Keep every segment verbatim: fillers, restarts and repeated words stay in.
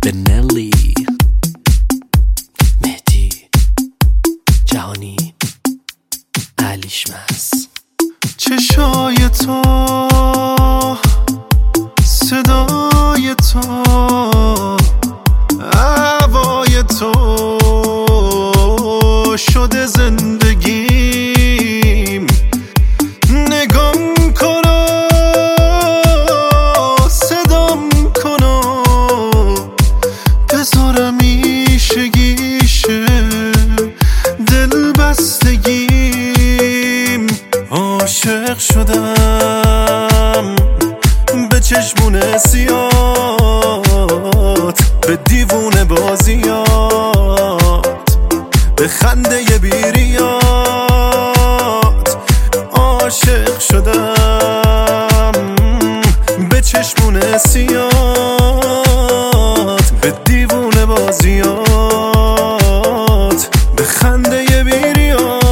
به نلی، مهدی جهانی، علیشمس. چشای تو، صدای تو، هوای تو شده زندگیم. نگام کنو، صدام کنو، بذارم ایشه گیشه دل بستگیم. عاشق شدم به چشمون سیات، به دیوونه بازیات، به خنده بیریات. عاشق شدم به چشمون سیات، به دیوونه بازیات، به خنده بیریات.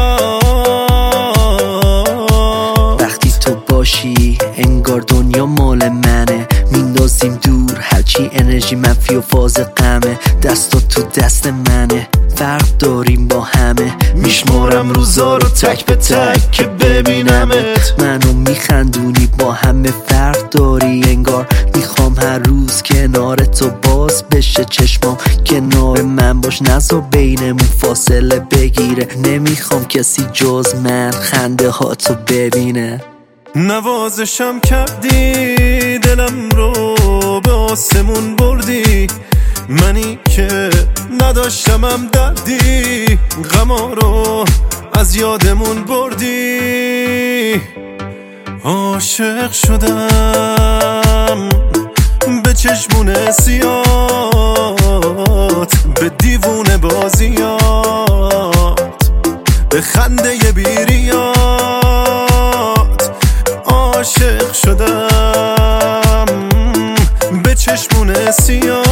وقتی تو باشی انگار دنیا مال منه، میندازیم دور هرچی انرژی منفی و فاز غمه. دستا تو دست منه، فرق داریم با همه. میشمارم روزا رو تک به تک که ببینمت. منو میخندونی با همه فرق داری انگار. میخوام هر روز کنار تو باز بشه چشمام. کنار من باش، نذار بینمون فاصله بگیره. نمیخوام کسی جز من خنده ها تو ببینه. نوازشم کردی، دلم رو به آسمون بردی. منی که نداشتمم دردی، غما رو از یادمون بردی. عاشق شدم به چشمون سیات، به دیوونه بازیات، به خنده بیریات. عاشق شدم به چشمون سیات،